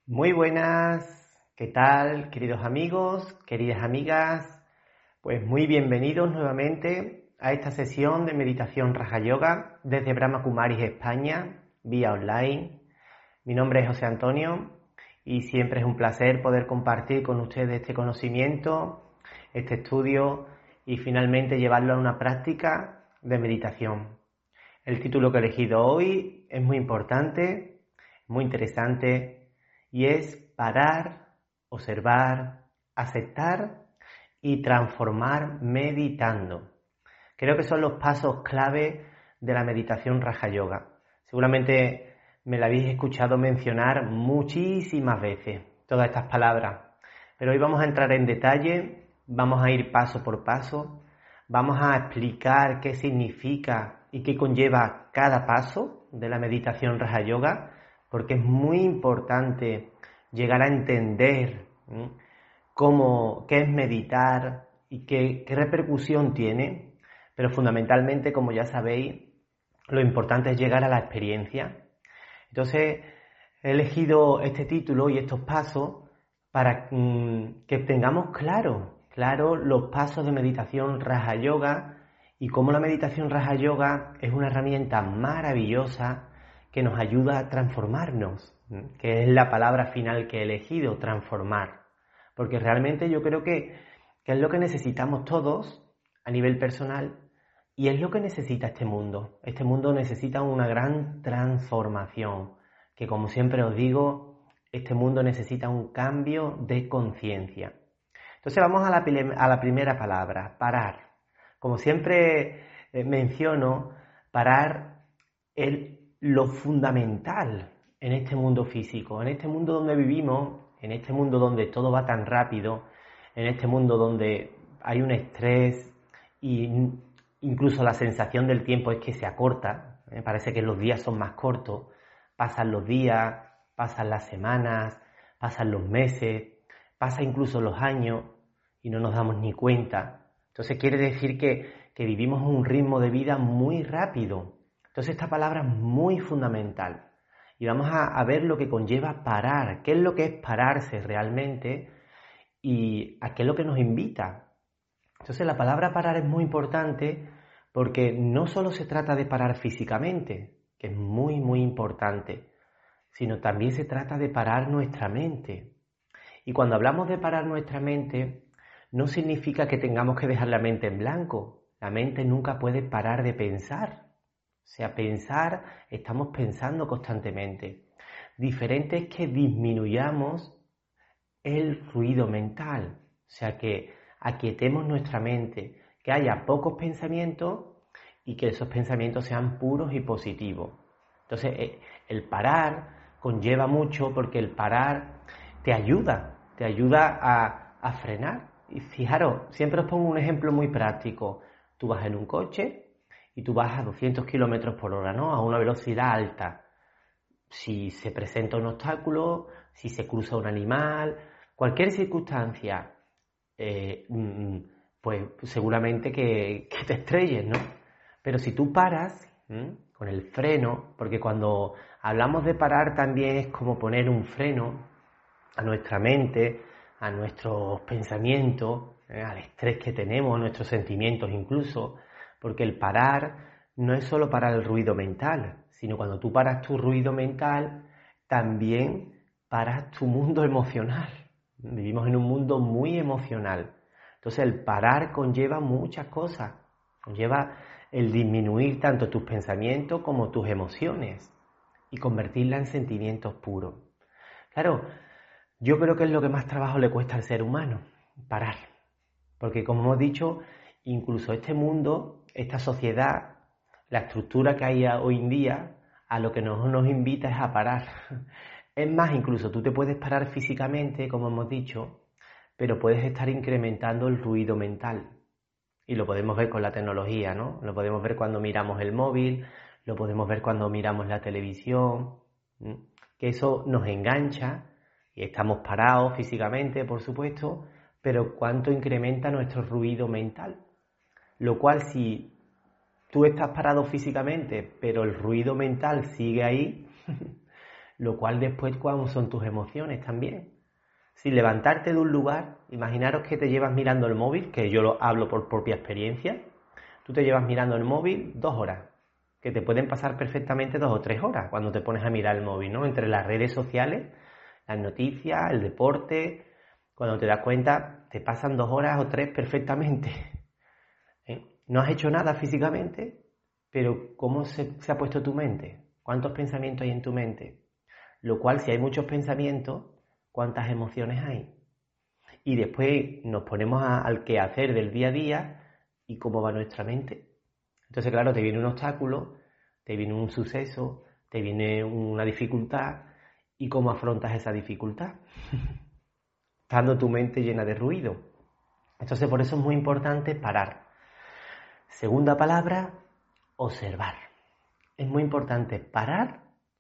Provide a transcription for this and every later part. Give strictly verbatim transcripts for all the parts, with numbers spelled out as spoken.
Muy buenas, ¿qué tal, queridos amigos, queridas amigas? Pues muy bienvenidos nuevamente a esta sesión de meditación Raja Yoga desde Brahma Kumaris, España, vía online. Mi nombre es José Antonio y siempre es un placer poder compartir con ustedes este conocimiento, este estudio y finalmente llevarlo a una práctica de meditación. El título que he elegido hoy es muy importante, muy interesante, y es parar, observar, aceptar y transformar meditando. Creo que son los pasos clave de la meditación Raja Yoga. Seguramente me la habéis escuchado mencionar muchísimas veces, todas estas palabras. Pero hoy vamos a entrar en detalle, vamos a ir paso por paso, vamos a explicar qué significa y qué conlleva cada paso de la meditación Raja Yoga, porque es muy importante llegar a entender ¿sí? cómo, qué es meditar y qué, qué repercusión tiene, pero fundamentalmente, como ya sabéis, lo importante es llegar a la experiencia. Entonces, he elegido este título y estos pasos para mmm, que tengamos claro, claro los pasos de meditación Raja Yoga y cómo la meditación Raja Yoga es una herramienta maravillosa que nos ayuda a transformarnos, que es la palabra final que he elegido, transformar. Porque realmente yo creo que, que es lo que necesitamos todos a nivel personal y es lo que necesita este mundo. Este mundo necesita una gran transformación, que como siempre os digo, este mundo necesita un cambio de conciencia. Entonces vamos a la, a la primera palabra, parar. Como siempre eh, menciono, parar es lo fundamental en este mundo físico, en este mundo donde vivimos, en este mundo donde todo va tan rápido, en este mundo donde hay un estrés y incluso la sensación del tiempo es que se acorta, me parece que los días son más cortos, pasan los días, pasan las semanas, pasan los meses, pasan incluso los años y no nos damos ni cuenta. Entonces quiere decir que, que vivimos un ritmo de vida muy rápido. Entonces esta palabra es muy fundamental y vamos a, a ver lo que conlleva parar, qué es lo que es pararse realmente y a qué es lo que nos invita. Entonces la palabra parar es muy importante porque no solo se trata de parar físicamente, que es muy muy importante, sino también se trata de parar nuestra mente. Y cuando hablamos de parar nuestra mente, no significa que tengamos que dejar la mente en blanco. La mente nunca puede parar de pensar. O sea, pensar, estamos pensando constantemente. Diferente es que disminuyamos el ruido mental. O sea, que aquietemos nuestra mente, que haya pocos pensamientos y que esos pensamientos sean puros y positivos. Entonces, el parar conlleva mucho porque el parar te ayuda, te ayuda a, a frenar. Y fijaros, siempre os pongo un ejemplo muy práctico. Tú vas en un coche y tú vas a doscientos kilómetros por hora, ¿no? A una velocidad alta. Si se presenta un obstáculo, si se cruza un animal, cualquier circunstancia, eh, pues seguramente que, que te estrelles, ¿no? Pero si tú paras ¿m? con el freno, porque cuando hablamos de parar también es como poner un freno a nuestra mente, a nuestros pensamientos, ¿eh? al estrés que tenemos, a nuestros sentimientos incluso, porque el parar no es solo parar el ruido mental, sino cuando tú paras tu ruido mental, también paras tu mundo emocional. Vivimos en un mundo muy emocional. Entonces el parar conlleva muchas cosas. Conlleva el disminuir tanto tus pensamientos como tus emociones y convertirlas en sentimientos puros. Claro, yo creo que es lo que más trabajo le cuesta al ser humano, parar. Porque como hemos dicho, incluso este mundo, esta sociedad, la estructura que hay hoy en día, a lo que nos, nos invita es a parar. Es más, incluso tú te puedes parar físicamente, como hemos dicho, pero puedes estar incrementando el ruido mental. Y lo podemos ver con la tecnología, ¿no? Lo podemos ver cuando miramos el móvil, lo podemos ver cuando miramos la televisión, ¿sí? Que eso nos engancha y estamos parados físicamente, por supuesto, pero cuánto incrementa nuestro ruido mental. Lo cual, si tú estás parado físicamente, pero el ruido mental sigue ahí, lo cual después cuáles son tus emociones también. Si levantarte de un lugar, imaginaros que te llevas mirando el móvil, que yo lo hablo por propia experiencia, tú te llevas mirando el móvil dos horas, que te pueden pasar perfectamente dos o tres horas cuando te pones a mirar el móvil, ¿no? Entre las redes sociales, las noticias, el deporte, cuando te das cuenta, te pasan dos horas o tres perfectamente. ¿Eh? No has hecho nada físicamente, pero ¿cómo se, se ha puesto tu mente? ¿Cuántos pensamientos hay en tu mente? Lo cual, si hay muchos pensamientos, ¿cuántas emociones hay? Y después nos ponemos a, al quehacer del día a día y cómo va nuestra mente. Entonces, claro, te viene un obstáculo, te viene un suceso, te viene una dificultad, ¿y cómo afrontas esa dificultad? Estando tu mente llena de ruido. Entonces, por eso es muy importante parar. Segunda palabra, observar. Es muy importante parar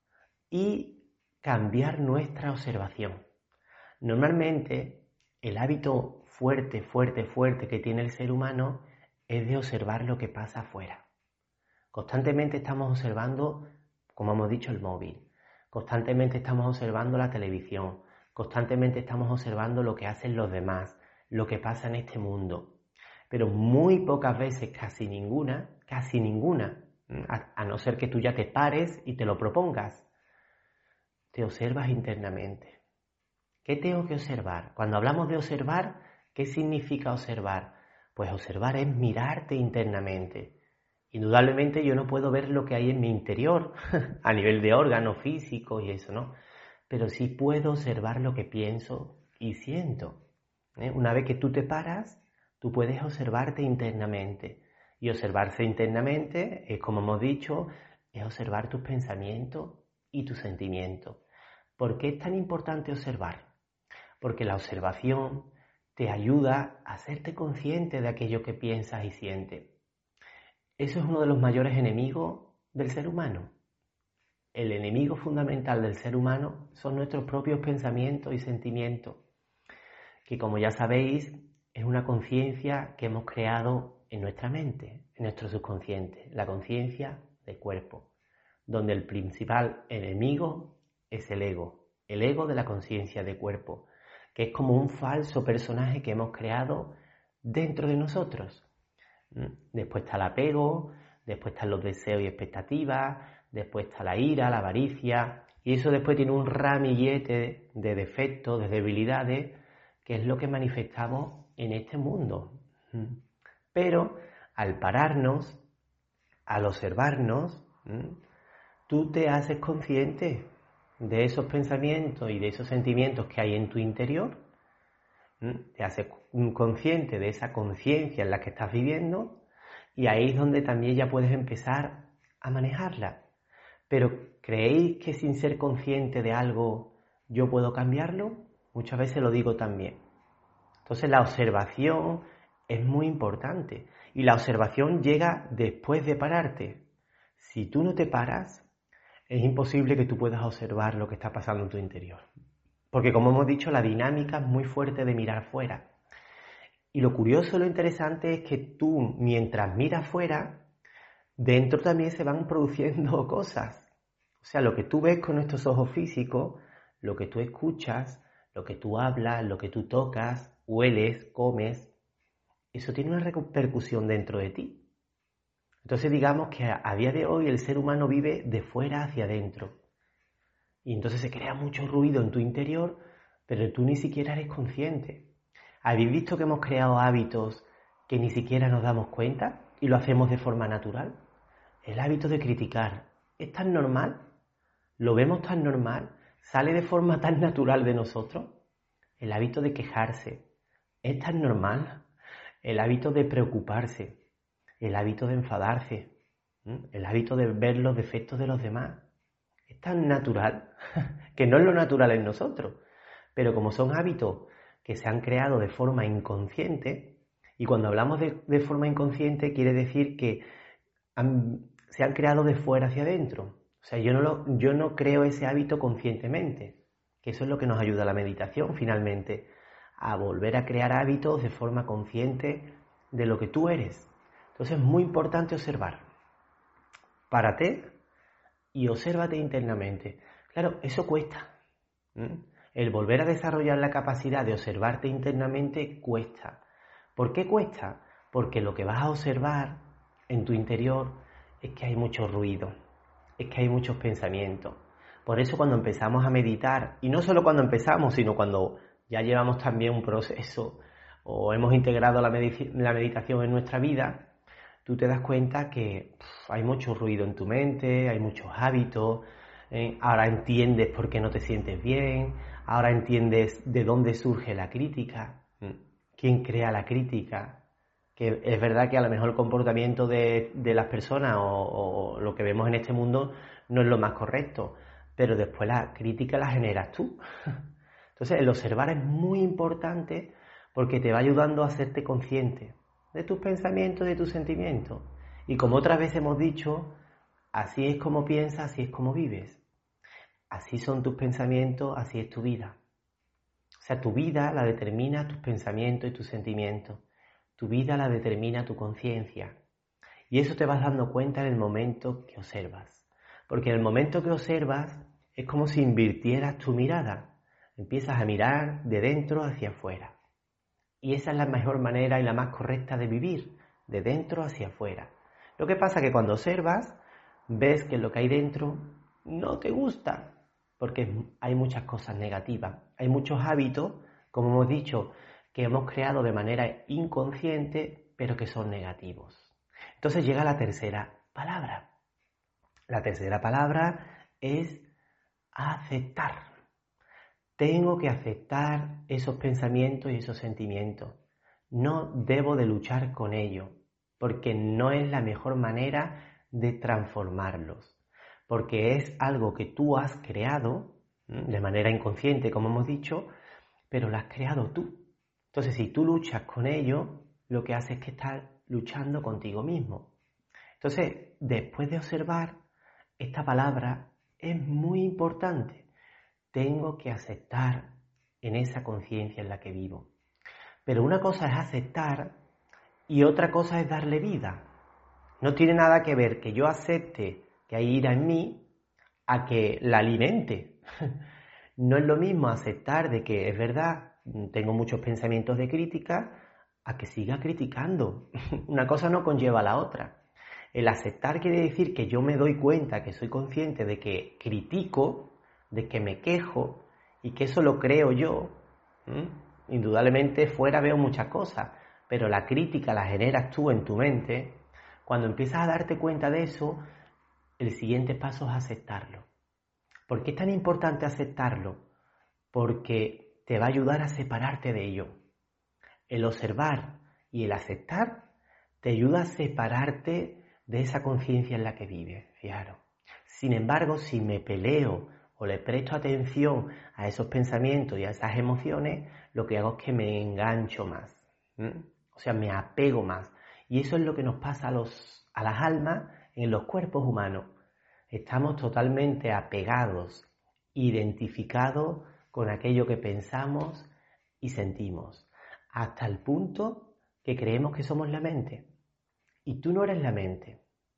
y cambiar nuestra observación. Normalmente, el hábito fuerte, fuerte, fuerte que tiene el ser humano es de observar lo que pasa afuera. Constantemente estamos observando, como hemos dicho, el móvil. Constantemente estamos observando la televisión. Constantemente estamos observando lo que hacen los demás, lo que pasa en este mundo. Pero muy pocas veces, casi ninguna, casi ninguna, a, a no ser que tú ya te pares y te lo propongas, te observas internamente. ¿Qué tengo que observar? Cuando hablamos de observar, ¿qué significa observar? Pues observar es mirarte internamente. Indudablemente yo no puedo ver lo que hay en mi interior, a nivel de órganos físicos y eso, ¿no? Pero sí puedo observar lo que pienso y siento. ¿eh? Una vez que tú te paras, tú puedes observarte internamente. Y observarse internamente es, como hemos dicho, es observar tus pensamientos y tus sentimientos. ¿Por qué es tan importante observar? Porque la observación te ayuda a hacerte consciente de aquello que piensas y sientes. Eso es uno de los mayores enemigos del ser humano. El enemigo fundamental del ser humano son nuestros propios pensamientos y sentimientos, que como ya sabéis, es una conciencia que hemos creado en nuestra mente, en nuestro subconsciente, la conciencia del cuerpo, donde el principal enemigo es el ego, el ego de la conciencia de cuerpo, que es como un falso personaje que hemos creado dentro de nosotros. Después está el apego, después están los deseos y expectativas, después está la ira, la avaricia, y eso después tiene un ramillete de defectos, de debilidades, que es lo que manifestamos en este mundo. Pero al pararnos, al observarnos, tú te haces consciente de esos pensamientos y de esos sentimientos que hay en tu interior, te haces consciente de esa conciencia en la que estás viviendo y ahí es donde también ya puedes empezar a manejarla. Pero ¿creéis que sin ser consciente de algo yo puedo cambiarlo? Muchas veces lo digo también. Entonces la observación es muy importante y la observación llega después de pararte. Si tú no te paras, es imposible que tú puedas observar lo que está pasando en tu interior. Porque como hemos dicho, la dinámica es muy fuerte de mirar fuera. Y lo curioso, lo interesante es que tú, mientras miras fuera, dentro también se van produciendo cosas. O sea, lo que tú ves con estos ojos físicos, lo que tú escuchas, lo que tú hablas, lo que tú tocas, hueles, comes, eso tiene una repercusión dentro de ti. Entonces digamos que a, a día de hoy el ser humano vive de fuera hacia adentro. Y entonces se crea mucho ruido en tu interior, pero tú ni siquiera eres consciente. ¿Habéis visto que hemos creado hábitos que ni siquiera nos damos cuenta y lo hacemos de forma natural? El hábito de criticar es tan normal, lo vemos tan normal, sale de forma tan natural de nosotros. El hábito de quejarse es tan normal, el hábito de preocuparse, el hábito de enfadarse, el hábito de ver los defectos de los demás. Es tan natural, que no es lo natural en nosotros, pero como son hábitos que se han creado de forma inconsciente, y cuando hablamos de, de forma inconsciente quiere decir que han, se han creado de fuera hacia adentro. O sea, yo no, lo, yo no creo ese hábito conscientemente, que eso es lo que nos ayuda a la meditación finalmente, a volver a crear hábitos de forma consciente de lo que tú eres. Entonces es muy importante observar. Párate y obsérvate internamente. Claro, eso cuesta. ¿Mm? El volver a desarrollar la capacidad de observarte internamente cuesta. ¿Por qué cuesta? Porque lo que vas a observar en tu interior es que hay mucho ruido, es que hay muchos pensamientos. Por eso cuando empezamos a meditar, y no solo cuando empezamos, sino cuando ya llevamos también un proceso o hemos integrado la, medici- la meditación en nuestra vida, tú te das cuenta que pff, hay mucho ruido en tu mente, hay muchos hábitos, ¿eh? Ahora entiendes por qué no te sientes bien, ahora entiendes de dónde surge la crítica, ¿eh? ¿Quién crea la crítica? Que es verdad que a lo mejor el comportamiento de, de las personas o, o lo que vemos en este mundo no es lo más correcto, pero después la crítica la generas tú. Entonces el observar es muy importante porque te va ayudando a hacerte consciente de tus pensamientos, de tus sentimientos. Y como otras veces hemos dicho, así es como piensas, así es como vives. Así son tus pensamientos, así es tu vida. O sea, tu vida la determina tus pensamientos y tus sentimientos. Tu vida la determina tu conciencia. Y eso te vas dando cuenta en el momento que observas. Porque en el momento que observas es como si invirtieras tu mirada. Empiezas a mirar de dentro hacia afuera. Y esa es la mejor manera y la más correcta de vivir, de dentro hacia afuera. Lo que pasa es que cuando observas, ves que lo que hay dentro no te gusta, porque hay muchas cosas negativas, hay muchos hábitos, como hemos dicho, que hemos creado de manera inconsciente, pero que son negativos. Entonces llega la tercera palabra. La tercera palabra es aceptar. Tengo que aceptar esos pensamientos y esos sentimientos. No debo de luchar con ellos, porque no es la mejor manera de transformarlos. Porque es algo que tú has creado, de manera inconsciente, como hemos dicho, pero lo has creado tú. Entonces, si tú luchas con ello, lo que haces es que estás luchando contigo mismo. Entonces, después de observar, esta palabra es muy importante. Tengo que aceptar en esa conciencia en la que vivo. Pero una cosa es aceptar y otra cosa es darle vida. No tiene nada que ver que yo acepte que hay ira en mí a que la alimente. No es lo mismo aceptar de que es verdad, tengo muchos pensamientos de crítica, a que siga criticando. Una cosa no conlleva a la otra. El aceptar quiere decir que yo me doy cuenta, que soy consciente de que critico, de que me quejo y que eso lo creo yo. ¿Mm? Indudablemente fuera veo muchas cosas, pero la crítica la generas tú en tu mente. Cuando empiezas a darte cuenta de eso, el siguiente paso es aceptarlo. ¿Por qué es tan importante aceptarlo? Porque te va a ayudar a separarte de ello. El observar y el aceptar te ayuda a separarte de esa conciencia en la que vives, fijaros. Sin embargo, si me peleo o le presto atención a esos pensamientos y a esas emociones, lo que hago es que me engancho más. ¿Mm? O sea, me apego más. Y eso es lo que nos pasa a, los, a las almas en los cuerpos humanos. Estamos totalmente apegados, identificados con aquello que pensamos y sentimos, hasta el punto que creemos que somos la mente. Y tú no eres la mente.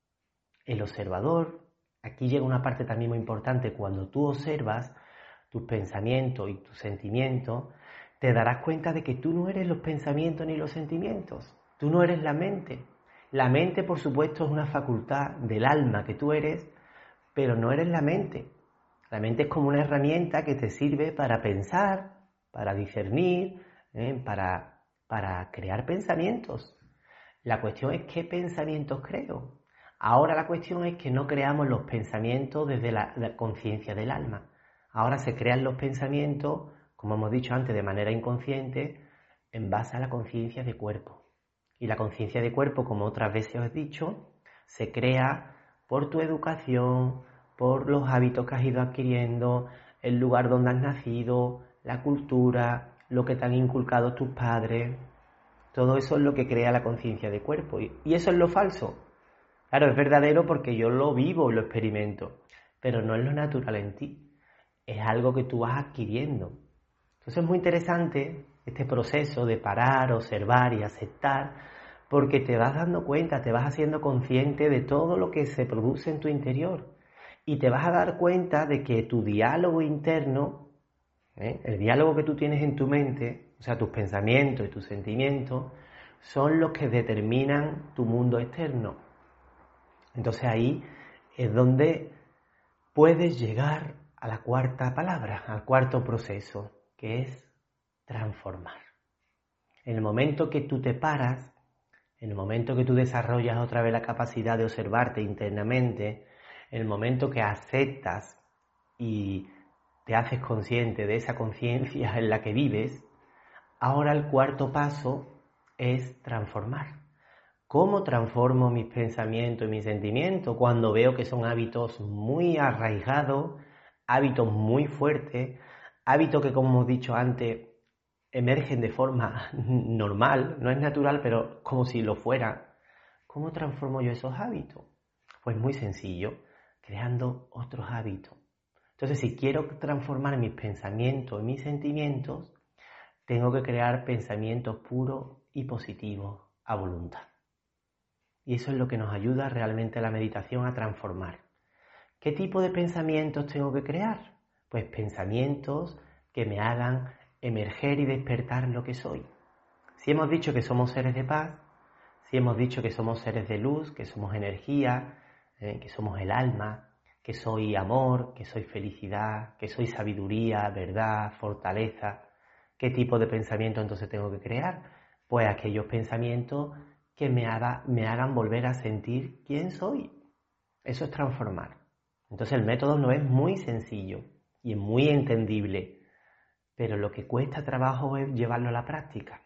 El observador, aquí llega una parte también muy importante, cuando tú observas tus pensamientos y tus sentimientos, te darás cuenta de que tú no eres los pensamientos ni los sentimientos, tú no eres la mente. La mente, por supuesto, es una facultad del alma que tú eres, pero no eres la mente. La mente es como una herramienta que te sirve para pensar, para discernir, ¿eh? para, para crear pensamientos. La cuestión es qué pensamientos creo. Ahora la cuestión es que no creamos los pensamientos desde la, la conciencia del alma. Ahora se crean los pensamientos, como hemos dicho antes, de manera inconsciente, en base a la conciencia de cuerpo. Y la conciencia de cuerpo, como otras veces os he dicho, se crea por tu educación, por los hábitos que has ido adquiriendo, el lugar donde has nacido, la cultura, lo que te han inculcado tus padres. Todo eso es lo que crea la conciencia de cuerpo. Y eso es lo falso. Claro, es verdadero porque yo lo vivo, lo experimento, pero no es lo natural en ti. Es algo que tú vas adquiriendo. Entonces es muy interesante este proceso de parar, observar y aceptar, porque te vas dando cuenta, te vas haciendo consciente de todo lo que se produce en tu interior. y te vas a dar cuenta de que tu diálogo interno, ¿eh? el diálogo que tú tienes en tu mente, o sea, tus pensamientos y tus sentimientos, son los que determinan tu mundo externo. Entonces ahí es donde puedes llegar a la cuarta palabra, al cuarto proceso, que es transformar. En el momento que tú te paras, en el momento que tú desarrollas otra vez la capacidad de observarte internamente, en el momento que aceptas y te haces consciente de esa conciencia en la que vives, ahora el cuarto paso es transformar. ¿Cómo transformo mis pensamientos y mis sentimientos cuando veo que son hábitos muy arraigados, hábitos muy fuertes, hábitos que, como hemos dicho antes, emergen de forma normal, no es natural, pero como si lo fuera? ¿Cómo transformo yo esos hábitos? Pues muy sencillo, creando otros hábitos. Entonces, si quiero transformar mis pensamientos y mis sentimientos, tengo que crear pensamientos puros y positivos a voluntad. Y eso es lo que nos ayuda realmente a la meditación a transformar. ¿Qué tipo de pensamientos tengo que crear? Pues pensamientos que me hagan emerger y despertar lo que soy. Si hemos dicho que somos seres de paz, si hemos dicho que somos seres de luz, que somos energía, eh, que somos el alma, que soy amor, que soy felicidad, que soy sabiduría, verdad, fortaleza, ¿qué tipo de pensamiento entonces tengo que crear? Pues aquellos pensamientos que me, haga, me hagan volver a sentir quién soy. Eso es transformar. Entonces el método no es muy sencillo y es muy entendible, pero lo que cuesta trabajo es llevarlo a la práctica.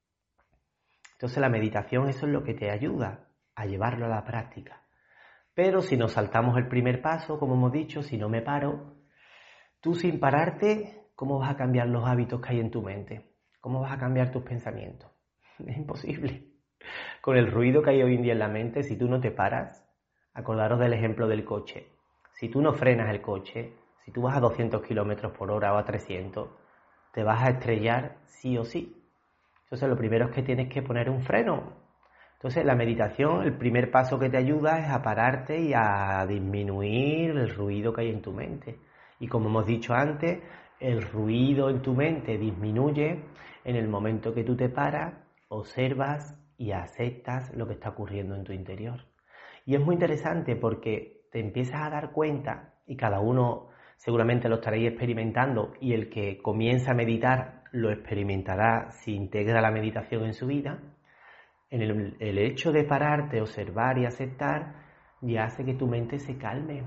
Entonces la meditación, eso es lo que te ayuda a llevarlo a la práctica. Pero si nos saltamos el primer paso, como hemos dicho, si no me paro, tú sin pararte, ¿cómo vas a cambiar los hábitos que hay en tu mente? ¿Cómo vas a cambiar tus pensamientos? Es imposible. Con el ruido que hay hoy en día en la mente, si tú no te paras, acordaros del ejemplo del coche. Si tú no frenas el coche, si tú vas a doscientos kilómetros por hora o a trescientos, te vas a estrellar sí o sí. Entonces lo primero es que tienes que poner un freno. Entonces la meditación, el primer paso que te ayuda es a pararte y a disminuir el ruido que hay en tu mente. Y como hemos dicho antes, el ruido en tu mente disminuye en el momento que tú te paras, observas y aceptas lo que está ocurriendo en tu interior. Y es muy interesante porque te empiezas a dar cuenta, y cada uno seguramente lo estaréis experimentando, y el que comienza a meditar lo experimentará si integra la meditación en su vida. En el, el hecho de pararte, observar y aceptar, ya hace que tu mente se calme.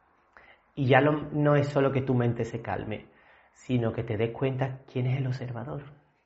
Y ya lo, no es solo que tu mente se calme, sino que te des cuenta quién es el observador.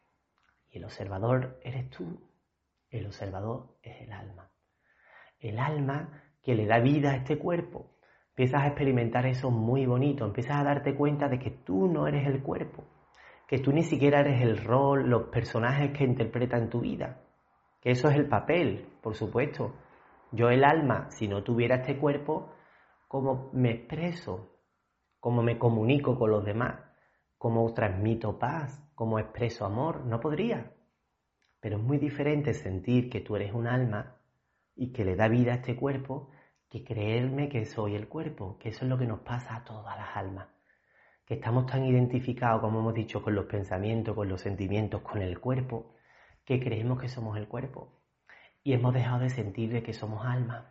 Y el observador eres tú. El observador es el alma. El alma que le da vida a este cuerpo. Empiezas a experimentar eso muy bonito. Empiezas a darte cuenta de que tú no eres el cuerpo. Que tú ni siquiera eres el rol, los personajes que interpreta en tu vida. Que eso es el papel, por supuesto. Yo, el alma, si no tuviera este cuerpo, ¿cómo me expreso? ¿Cómo me comunico con los demás? ¿Cómo transmito paz? ¿Cómo expreso amor? No podría. Pero es muy diferente sentir que tú eres un alma y que le da vida a este cuerpo que creerme que soy el cuerpo, que eso es lo que nos pasa a todas las almas. Que estamos tan identificados, como hemos dicho, con los pensamientos, con los sentimientos, con el cuerpo, que creemos que somos el cuerpo. Y hemos dejado de sentir de que somos alma.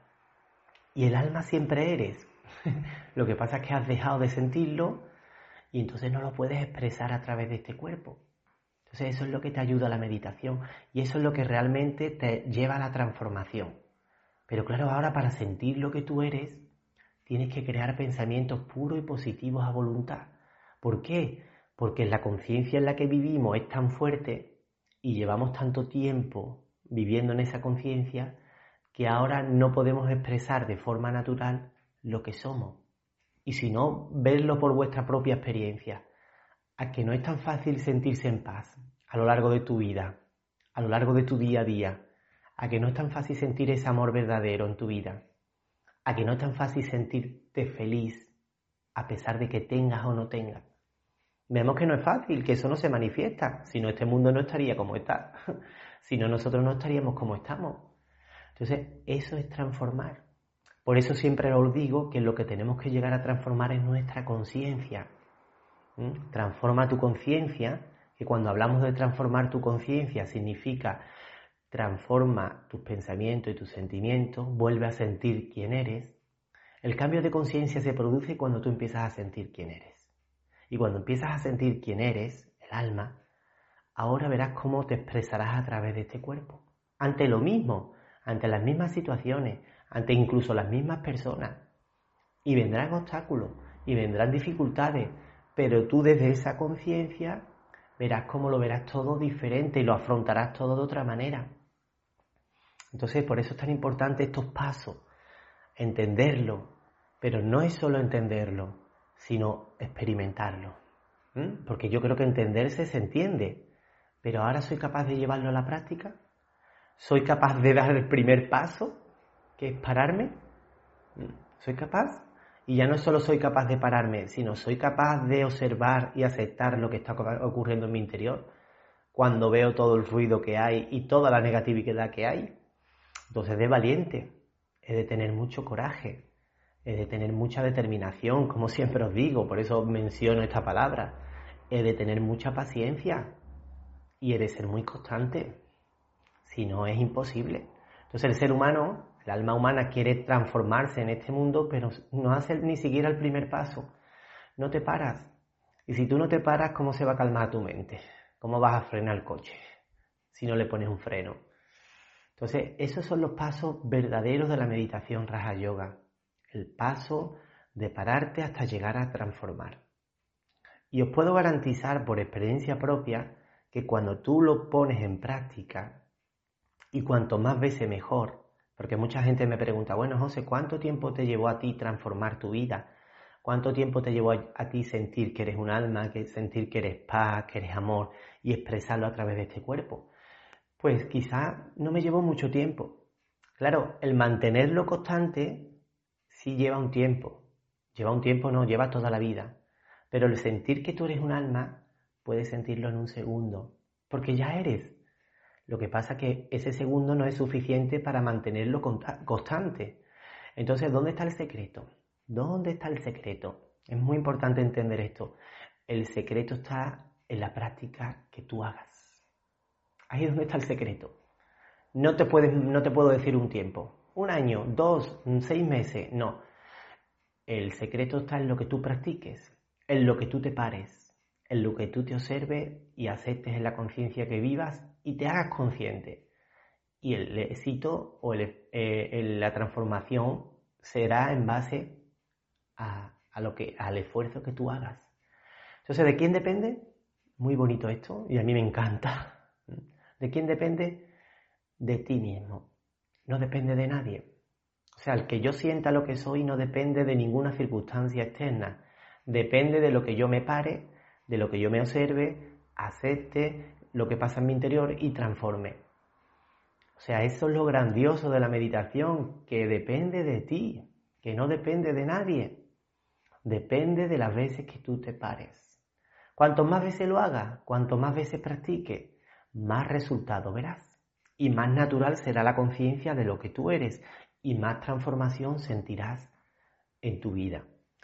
Y el alma siempre eres. Lo que pasa es que has dejado de sentirlo y entonces no lo puedes expresar a través de este cuerpo. Entonces eso es lo que te ayuda a la meditación y eso es lo que realmente te lleva a la transformación. Pero claro, ahora para sentir lo que tú eres, tienes que crear pensamientos puros y positivos a voluntad. ¿Por qué? Porque la conciencia en la que vivimos es tan fuerte y llevamos tanto tiempo viviendo en esa conciencia que ahora no podemos expresar de forma natural lo que somos. Y si no, verlo por vuestra propia experiencia. A que no es tan fácil sentirse en paz a lo largo de tu vida, a lo largo de tu día a día. A que no es tan fácil sentir ese amor verdadero en tu vida. A que no es tan fácil sentirte feliz a pesar de que tengas o no tengas. Vemos que no es fácil, que eso no se manifiesta. Si no, este mundo no estaría como está. Si no, nosotros no estaríamos como estamos. Entonces, eso es transformar. Por eso siempre os digo que lo que tenemos que llegar a transformar es nuestra conciencia. ¿Mm? Transforma tu conciencia, que cuando hablamos de transformar tu conciencia significa transforma tus pensamientos y tus sentimientos, vuelve a sentir quién eres. El cambio de conciencia se produce cuando tú empiezas a sentir quién eres. Y cuando empiezas a sentir quién eres, el alma, ahora verás cómo te expresarás a través de este cuerpo. Ante lo mismo, ante las mismas situaciones, ante incluso las mismas personas. Y vendrán obstáculos, y vendrán dificultades, pero tú desde esa conciencia verás cómo lo verás todo diferente y lo afrontarás todo de otra manera. Entonces, por eso es tan importante estos pasos, entenderlo, pero no es solo entenderlo, sino experimentarlo. ¿Mm? Porque yo creo que entenderse se entiende, pero ahora soy capaz de llevarlo a la práctica. ¿Soy capaz de dar el primer paso, que es pararme? ¿Soy capaz? Y ya no solo soy capaz de pararme, sino soy capaz de observar y aceptar lo que está ocurriendo en mi interior cuando veo todo el ruido que hay y toda la negatividad que hay. Entonces, de valiente, he de tener mucho coraje, he de tener mucha determinación, como siempre os digo, por eso menciono esta palabra. He de tener mucha paciencia y he de ser muy constante. Si no, es imposible. Entonces el ser humano, el alma humana quiere transformarse en este mundo, pero no hace ni siquiera el primer paso. No te paras. Y si tú no te paras, ¿cómo se va a calmar tu mente? ¿Cómo vas a frenar el coche si no le pones un freno? Entonces, esos son los pasos verdaderos de la meditación Raja Yoga. El paso de pararte hasta llegar a transformar. Y os puedo garantizar por experiencia propia que cuando tú lo pones en práctica, y cuanto más veces mejor, porque mucha gente me pregunta, bueno, José, ¿cuánto tiempo te llevó a ti transformar tu vida? ¿Cuánto tiempo te llevó a, a ti sentir que eres un alma, que sentir que eres paz, que eres amor y expresarlo a través de este cuerpo? Pues quizá no me llevó mucho tiempo. Claro, el mantenerlo constante sí lleva un tiempo. Lleva un tiempo, no, lleva toda la vida. Pero el sentir que tú eres un alma, puedes sentirlo en un segundo, porque ya eres. Lo que pasa es que ese segundo no es suficiente para mantenerlo constante. Entonces, ¿dónde está el secreto? ¿Dónde está el secreto? Es muy importante entender esto. El secreto está en la práctica que tú hagas. Ahí es donde está el secreto. No te puedes, no te puedo decir un tiempo. Un año, dos, seis meses. No. El secreto está en lo que tú practiques, en lo que tú te pares, en lo que tú te observes y aceptes en la conciencia que vivas y te hagas consciente. Y el éxito o el, eh, el, la transformación será en base a, a lo que, al esfuerzo que tú hagas. Entonces, ¿de quién depende? Muy bonito esto y a mí me encanta. ¿De quién depende? De ti mismo. No depende de nadie. O sea, el que yo sienta lo que soy no depende de ninguna circunstancia externa. Depende de lo que yo me pare, de lo que yo me observe, acepte lo que pasa en mi interior y transforme. O sea, eso es lo grandioso de la meditación, que depende de ti, que no depende de nadie. Depende de las veces que tú te pares. Cuanto más veces lo hagas, cuanto más veces practiques, más resultado verás. Y más natural será la conciencia de lo que tú eres y más transformación sentirás en tu vida.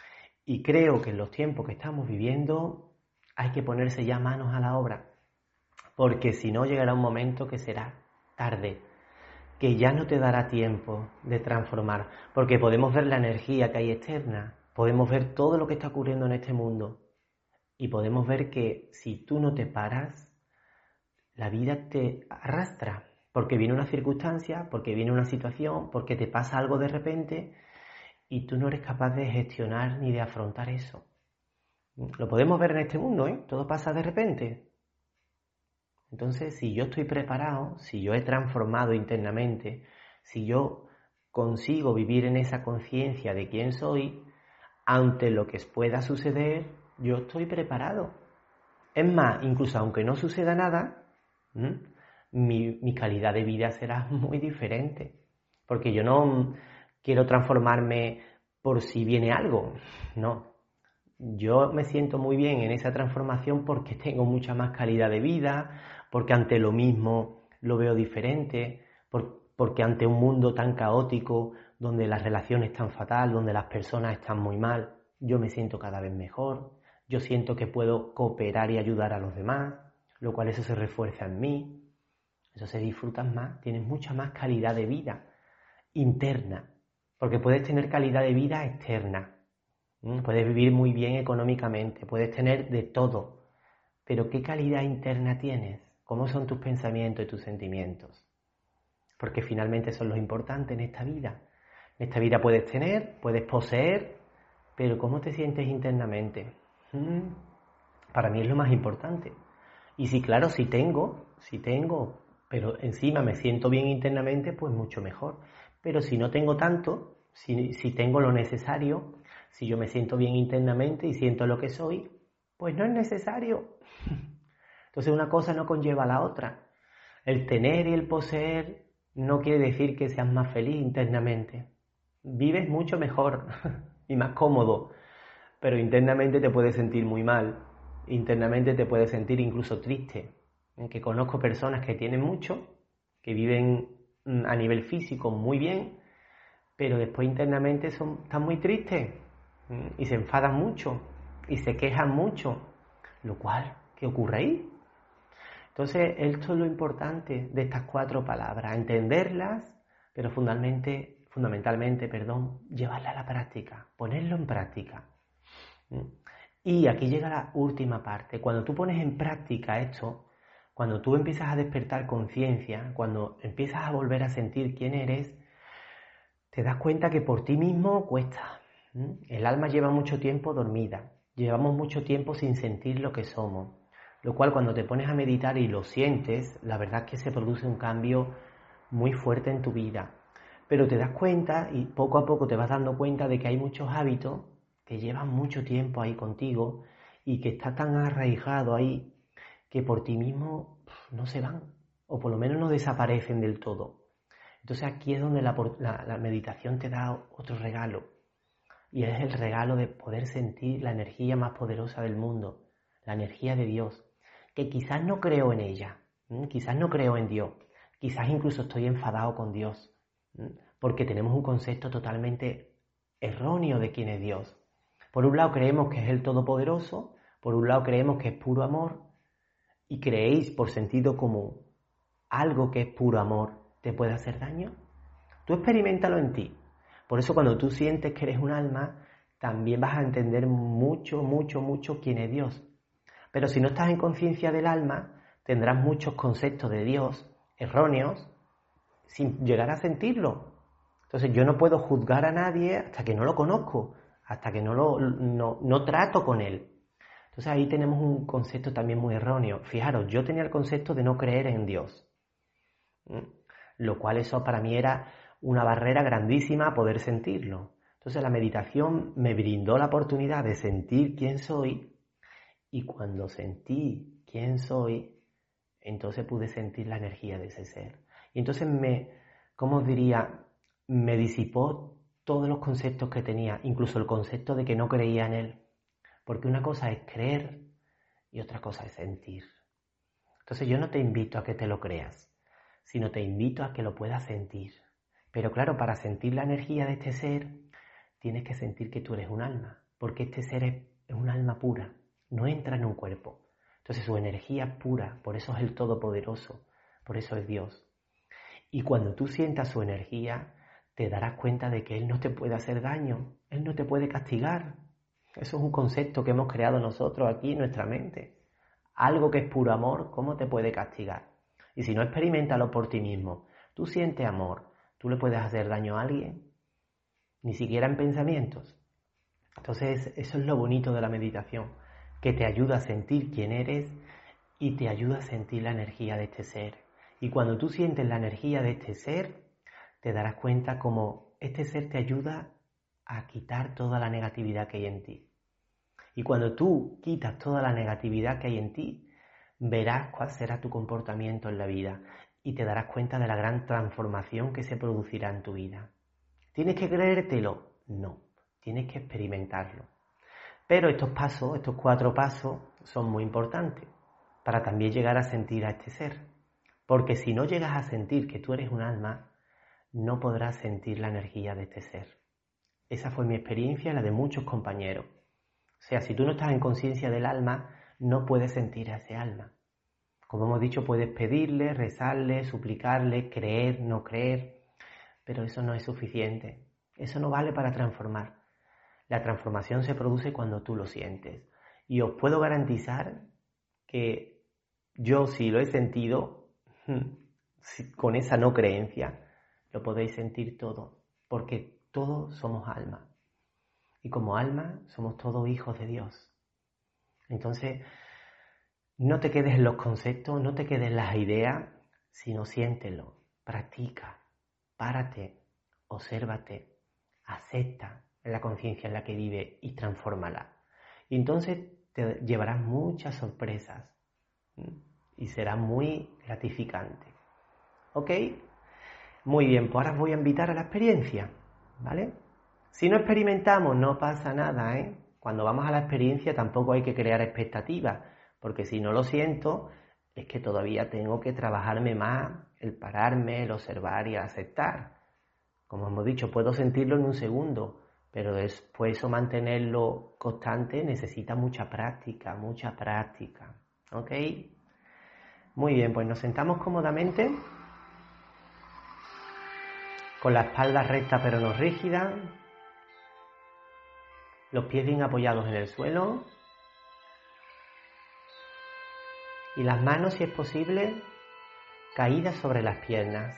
Y creo que en los tiempos que estamos viviendo hay que ponerse ya manos a la obra, porque si no llegará un momento que será tarde, que ya no te dará tiempo de transformar, porque podemos ver la energía que hay externa, podemos ver todo lo que está ocurriendo en este mundo y podemos ver que si tú no te paras, la vida te arrastra, porque viene una circunstancia, porque viene una situación, porque te pasa algo de repente y tú no eres capaz de gestionar ni de afrontar eso. Lo podemos ver en este mundo, ¿eh? Todo pasa de repente. Entonces, si yo estoy preparado, si yo he transformado internamente, si yo consigo vivir en esa conciencia de quién soy, ante lo que pueda suceder, yo estoy preparado. Es más, incluso aunque no suceda nada, ¿m? Mi, mi calidad de vida será muy diferente. Porque yo no quiero transformarme por si viene algo, no. Yo me siento muy bien en esa transformación porque tengo mucha más calidad de vida, porque ante lo mismo lo veo diferente, por, porque ante un mundo tan caótico donde las relaciones están fatal, donde las personas están muy mal, yo me siento cada vez mejor, yo siento que puedo cooperar y ayudar a los demás, lo cual eso se refuerza en mí, eso se disfruta más, tienes mucha más calidad de vida interna, porque puedes tener calidad de vida externa, ¿Mm? Puedes vivir muy bien económicamente, puedes tener de todo, pero ¿qué calidad interna tienes? ¿Cómo son tus pensamientos y tus sentimientos? Porque finalmente son los importantes en esta vida. En esta vida puedes tener, puedes poseer, pero ¿cómo te sientes internamente? ¿Mm? Para mí es lo más importante. Y si, claro, si tengo, si tengo, pero encima me siento bien internamente, pues mucho mejor. Pero si no tengo tanto, si, si tengo lo necesario, si yo me siento bien internamente y siento lo que soy, pues no es necesario. Entonces una cosa no conlleva a la otra. El tener y el poseer no quiere decir que seas más feliz internamente. Vives mucho mejor y más cómodo, pero internamente te puedes sentir muy mal. Internamente te puedes sentir incluso triste. Que conozco personas que tienen mucho, que viven a nivel físico muy bien, pero después internamente son, están muy tristes y se enfadan mucho y se quejan mucho. Lo cual, ¿qué ocurre ahí? Entonces, esto es lo importante de estas cuatro palabras, entenderlas, pero fundamentalmente, fundamentalmente, perdón, llevarlas a la práctica, ponerlo en práctica. Y aquí llega la última parte. Cuando tú pones en práctica esto, cuando tú empiezas a despertar conciencia, cuando empiezas a volver a sentir quién eres, te das cuenta que por ti mismo cuesta. El alma lleva mucho tiempo dormida, llevamos mucho tiempo sin sentir lo que somos. Lo cual cuando te pones a meditar y lo sientes, la verdad es que se produce un cambio muy fuerte en tu vida. Pero te das cuenta y poco a poco te vas dando cuenta de que hay muchos hábitos que llevan mucho tiempo ahí contigo y que está tan arraigado ahí que por ti mismo no se van o por lo menos no desaparecen del todo. Entonces aquí es donde la, la, la meditación te da otro regalo y es el regalo de poder sentir la energía más poderosa del mundo, la energía de Dios. Que quizás no creo en ella, ¿m? quizás no creo en Dios, quizás incluso estoy enfadado con Dios, ¿m? porque tenemos un concepto totalmente erróneo de quién es Dios. Por un lado creemos que es el Todopoderoso, por un lado creemos que es puro amor, y creéis por sentido común algo que es puro amor te puede hacer daño. Tú experiméntalo en ti. Por eso cuando tú sientes que eres un alma, también vas a entender mucho, mucho, mucho quién es Dios. Pero si no estás en conciencia del alma, tendrás muchos conceptos de Dios erróneos sin llegar a sentirlo. Entonces yo no puedo juzgar a nadie hasta que no lo conozco, hasta que no, lo, no, no trato con él. Entonces ahí tenemos un concepto también muy erróneo. Fijaros, yo tenía el concepto de no creer en Dios, lo cual eso para mí era una barrera grandísima a poder sentirlo. Entonces la meditación me brindó la oportunidad de sentir quién soy. Y cuando sentí quién soy, entonces pude sentir la energía de ese ser. Y entonces me, ¿cómo os diría? Me disipó todos los conceptos que tenía, incluso el concepto de que no creía en él. Porque una cosa es creer y otra cosa es sentir. Entonces yo no te invito a que te lo creas, sino te invito a que lo puedas sentir. Pero claro, para sentir la energía de este ser, tienes que sentir que tú eres un alma, porque este ser es, es un alma pura. No entra en un cuerpo. Entonces su energía es pura, por eso es el Todopoderoso, por eso es Dios. Y cuando tú sientas su energía, te darás cuenta de que Él no te puede hacer daño, Él no te puede castigar. Eso es un concepto que hemos creado nosotros aquí en nuestra mente. Algo que es puro amor, ¿cómo te puede castigar? Y si no, experiméntalo por ti mismo. Tú sientes amor, ¿tú le puedes hacer daño a alguien? Ni siquiera en pensamientos. Entonces eso es lo bonito de la meditación, que te ayuda a sentir quién eres y te ayuda a sentir la energía de este ser. Y cuando tú sientes la energía de este ser, te darás cuenta cómo este ser te ayuda a quitar toda la negatividad que hay en ti. Y cuando tú quitas toda la negatividad que hay en ti, verás cuál será tu comportamiento en la vida y te darás cuenta de la gran transformación que se producirá en tu vida. ¿Tienes que creértelo? No, tienes que experimentarlo. Pero estos pasos, estos cuatro pasos, son muy importantes para también llegar a sentir a este ser. Porque si no llegas a sentir que tú eres un alma, no podrás sentir la energía de este ser. Esa fue mi experiencia y la de muchos compañeros. O sea, si tú no estás en conciencia del alma, no puedes sentir a ese alma. Como hemos dicho, puedes pedirle, rezarle, suplicarle, creer, no creer, pero eso no es suficiente. Eso no vale para transformar. La transformación se produce cuando tú lo sientes. Y os puedo garantizar que yo, si lo he sentido, con esa no creencia, lo podéis sentir todo, porque todos somos alma. Y como alma, somos todos hijos de Dios. Entonces, no te quedes en los conceptos, no te quedes en las ideas, sino siéntelo, practica, párate, obsérvate, acepta la conciencia en la que vive y transfórmala. Y entonces te llevarás muchas sorpresas y será muy gratificante. ¿Ok? Muy bien, pues ahora os voy a invitar a la experiencia, ¿vale? Si no experimentamos, no pasa nada, ¿eh? Cuando vamos a la experiencia tampoco hay que crear expectativas, porque si no lo siento, es que todavía tengo que trabajarme más, el pararme, el observar y el aceptar. Como hemos dicho, puedo sentirlo en un segundo, pero después eso mantenerlo constante necesita mucha práctica, mucha práctica. ¿Ok? Muy bien, pues nos sentamos cómodamente, con la espalda recta pero no rígida, los pies bien apoyados en el suelo y las manos, si es posible, caídas sobre las piernas.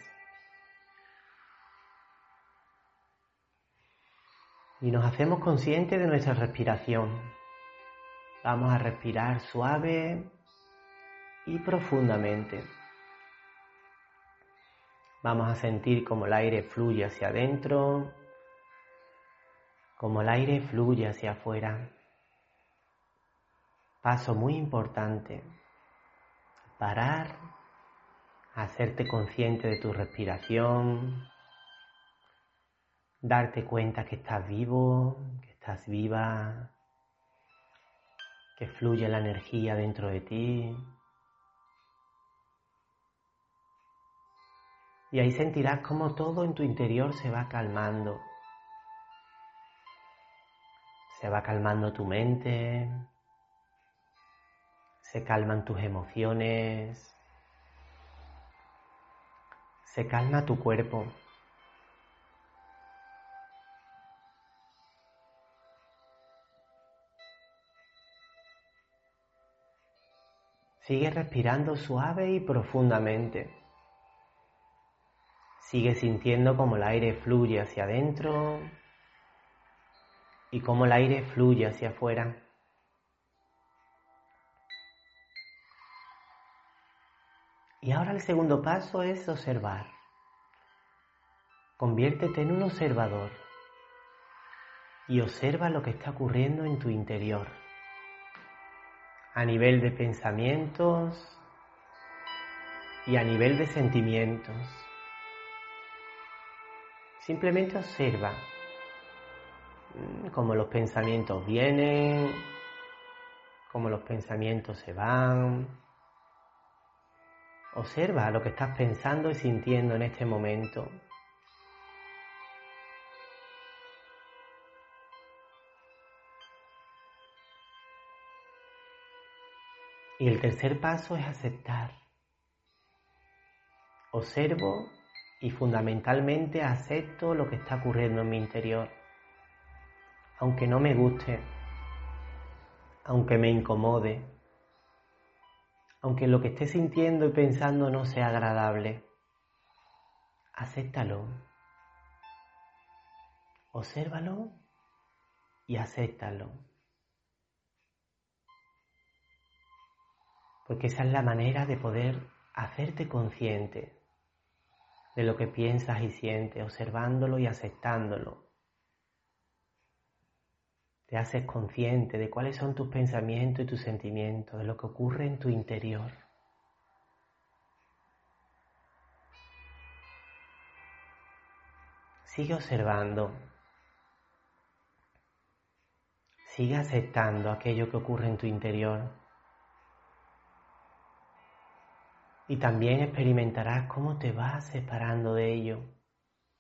Y nos hacemos conscientes de nuestra respiración. Vamos a respirar suave y profundamente. Vamos a sentir cómo el aire fluye hacia adentro, cómo el aire fluye hacia afuera. Paso muy importante. Parar, hacerte consciente de tu respiración, darte cuenta que estás vivo, que estás viva, que fluye la energía dentro de ti. Y ahí sentirás cómo todo en tu interior se va calmando. Se va calmando tu mente, se calman tus emociones, se calma tu cuerpo. Sigue respirando suave y profundamente. Sigue sintiendo cómo el aire fluye hacia adentro y cómo el aire fluye hacia afuera. Y ahora el segundo paso es observar. Conviértete en un observador y observa lo que está ocurriendo en tu interior. A nivel de pensamientos y a nivel de sentimientos. Simplemente observa cómo los pensamientos vienen, cómo los pensamientos se van. Observa lo que estás pensando y sintiendo en este momento. Y el tercer paso es aceptar. Observo y fundamentalmente acepto lo que está ocurriendo en mi interior. Aunque no me guste, aunque me incomode, aunque lo que esté sintiendo y pensando no sea agradable, acéptalo. Obsérvalo y acéptalo. Porque esa es la manera de poder hacerte consciente de lo que piensas y sientes, observándolo y aceptándolo. Te haces consciente de cuáles son tus pensamientos y tus sentimientos, de lo que ocurre en tu interior. Sigue observando. Sigue aceptando aquello que ocurre en tu interior. Y también experimentarás cómo te vas separando de ello.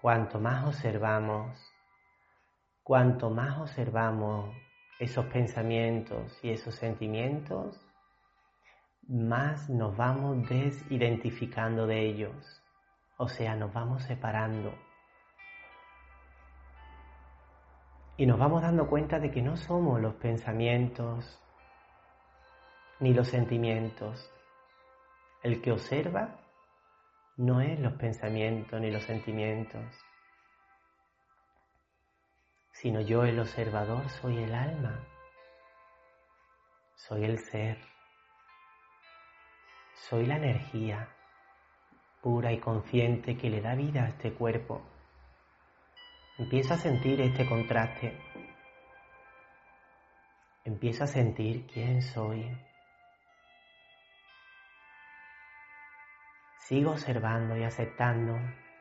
cuanto más observamos, cuanto más observamos esos pensamientos y esos sentimientos, más nos vamos desidentificando de ellos, o sea, nos vamos separando. Y nos vamos dando cuenta de que no somos los pensamientos ni los sentimientos. El que observa no es los pensamientos ni los sentimientos, sino yo, el observador, soy el alma, soy el ser, soy la energía pura y consciente que le da vida a este cuerpo. Empiezo a sentir este contraste, empiezo a sentir quién soy. Sigo observando y aceptando.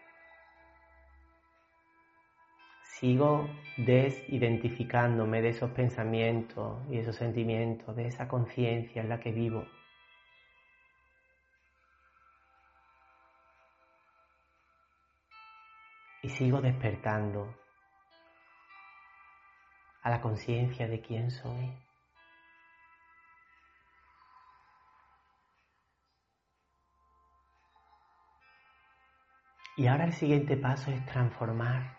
Sigo desidentificándome de esos pensamientos y esos sentimientos, de esa conciencia en la que vivo. Y sigo despertando a la conciencia de quién soy. Y ahora el siguiente paso es transformar.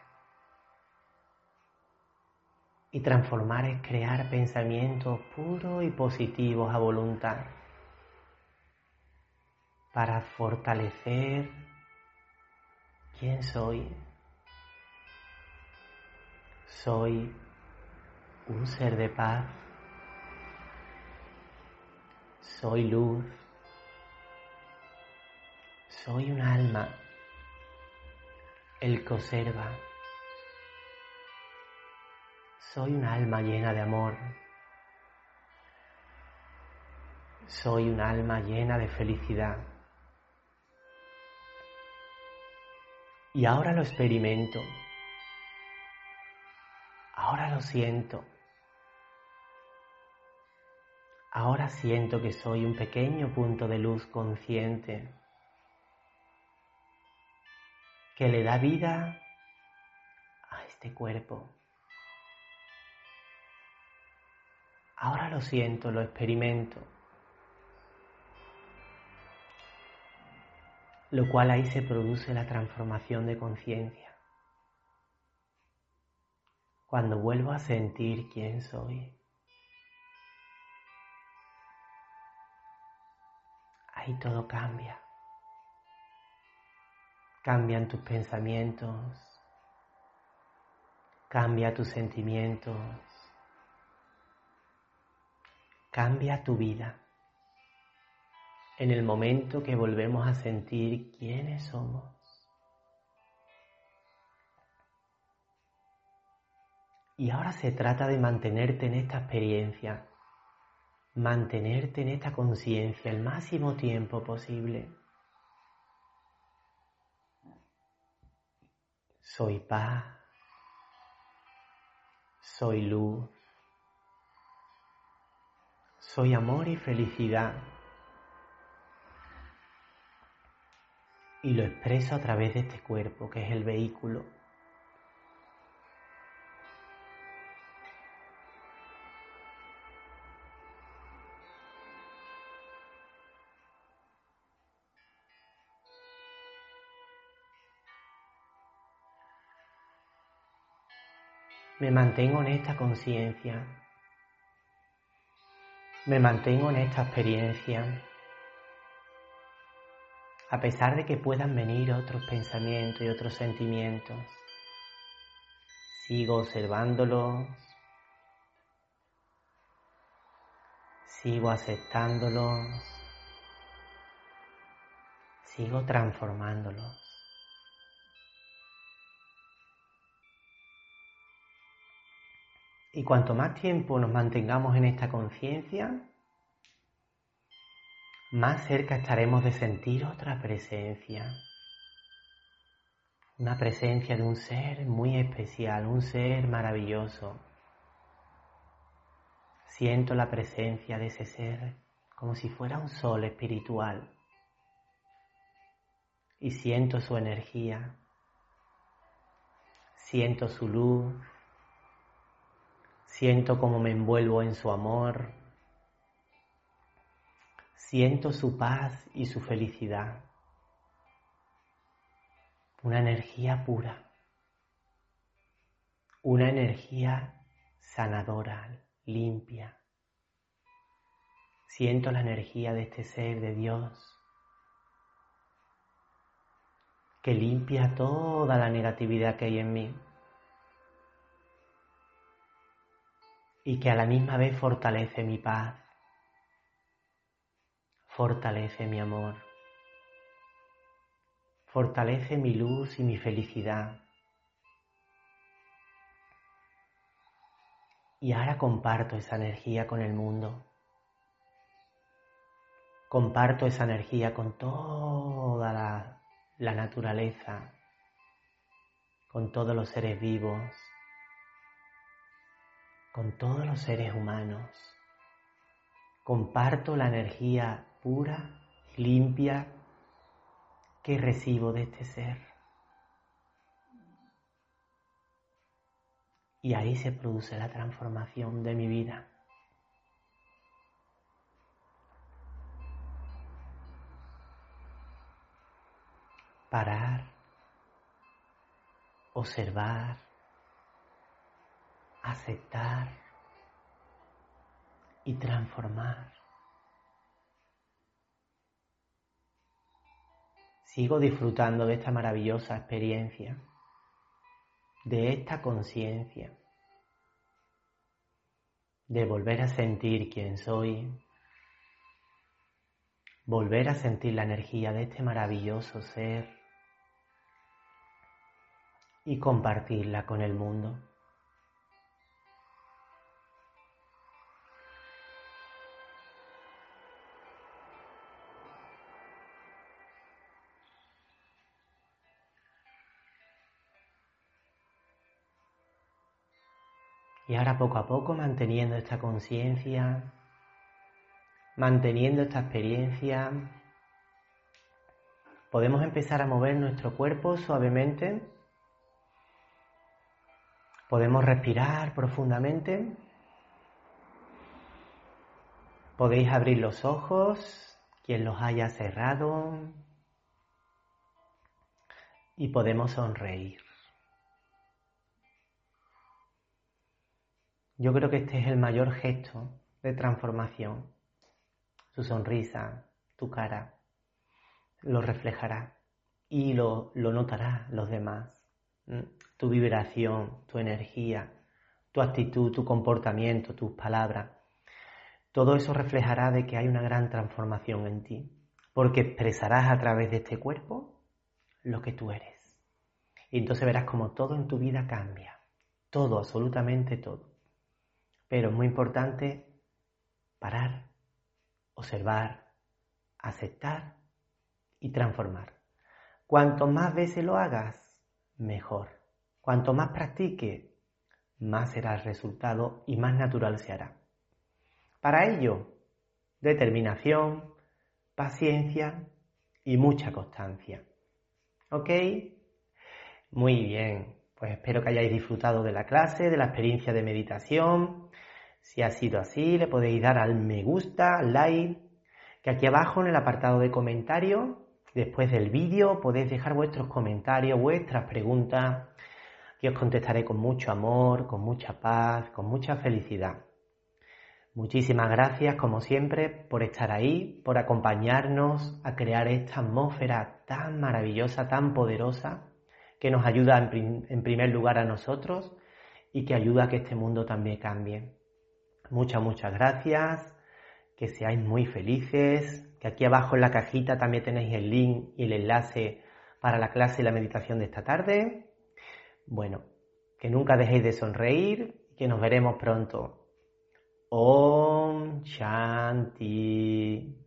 Y transformar es crear pensamientos puros y positivos a voluntad para fortalecer quién soy. Soy un ser de paz. Soy luz. Soy un alma, el que observa. Soy un alma llena de amor. Soy un alma llena de felicidad. Y ahora lo experimento. Ahora lo siento. Ahora siento que soy un pequeño punto de luz consciente que le da vida a este cuerpo. Ahora lo siento, lo experimento. Lo cual ahí se produce la transformación de conciencia. Cuando vuelvo a sentir quién soy, ahí todo cambia. Cambian tus pensamientos, cambia tus sentimientos, cambia tu vida. En el momento que volvemos a sentir quiénes somos. Y ahora se trata de mantenerte en esta experiencia, mantenerte en esta conciencia el máximo tiempo posible. Soy paz, soy luz, soy amor y felicidad. Y lo expreso a través de este cuerpo, que es el vehículo. Me mantengo en esta conciencia. Me mantengo en esta experiencia. A pesar de que puedan venir otros pensamientos y otros sentimientos, sigo observándolos, sigo aceptándolos, sigo transformándolos. Y cuanto más tiempo nos mantengamos en esta conciencia, más cerca estaremos de sentir otra presencia. Una presencia de un ser muy especial, un ser maravilloso. Siento la presencia de ese ser como si fuera un sol espiritual. Y siento su energía. siento su luz, siento cómo me envuelvo en su amor, siento su paz y su felicidad, una energía pura, una energía sanadora, limpia. Siento la energía de este ser de Dios que limpia toda la negatividad que hay en mí y que a la misma vez fortalece mi paz, fortalece mi amor, fortalece mi luz y mi felicidad. Y ahora comparto esa energía con el mundo. Comparto esa energía con toda la, la naturaleza, con todos los seres vivos, con todos los seres humanos. Comparto la energía pura y limpia que recibo de este ser. Y ahí se produce la transformación de mi vida. Parar, observar, aceptar y transformar. Sigo disfrutando de esta maravillosa experiencia, de esta conciencia, de volver a sentir quién soy, volver a sentir la energía de este maravilloso ser y compartirla con el mundo. Y ahora poco a poco, manteniendo esta conciencia, manteniendo esta experiencia, podemos empezar a mover nuestro cuerpo suavemente. Podemos respirar profundamente. Podéis abrir los ojos, quien los haya cerrado, y podemos sonreír. Yo creo que este es el mayor gesto de transformación. Tu sonrisa, tu cara, lo reflejará y lo, lo notará los demás. ¿Mm? Tu vibración, tu energía, tu actitud, tu comportamiento, tus palabras. Todo eso reflejará de que hay una gran transformación en ti, porque expresarás a través de este cuerpo lo que tú eres. Y entonces verás como todo en tu vida cambia. Todo, absolutamente todo. Pero es muy importante parar, observar, aceptar y transformar. Cuanto más veces lo hagas, mejor. Cuanto más practiques, más será el resultado y más natural se hará. Para ello, determinación, paciencia y mucha constancia. ¿Ok? Muy bien. Pues espero que hayáis disfrutado de la clase, de la experiencia de meditación. Si ha sido así, le podéis dar al me gusta, al like, que aquí abajo en el apartado de comentarios, después del vídeo, podéis dejar vuestros comentarios, vuestras preguntas, que os contestaré con mucho amor, con mucha paz, con mucha felicidad. Muchísimas gracias, como siempre, por estar ahí, por acompañarnos a crear esta atmósfera tan maravillosa, tan poderosa, que nos ayuda en, prim- en primer lugar a nosotros y que ayuda a que este mundo también cambie. Muchas, muchas gracias, que seáis muy felices, que aquí abajo en la cajita también tenéis el link y el enlace para la clase y la meditación de esta tarde. Bueno, que nunca dejéis de sonreír y que nos veremos pronto. Om Shanti.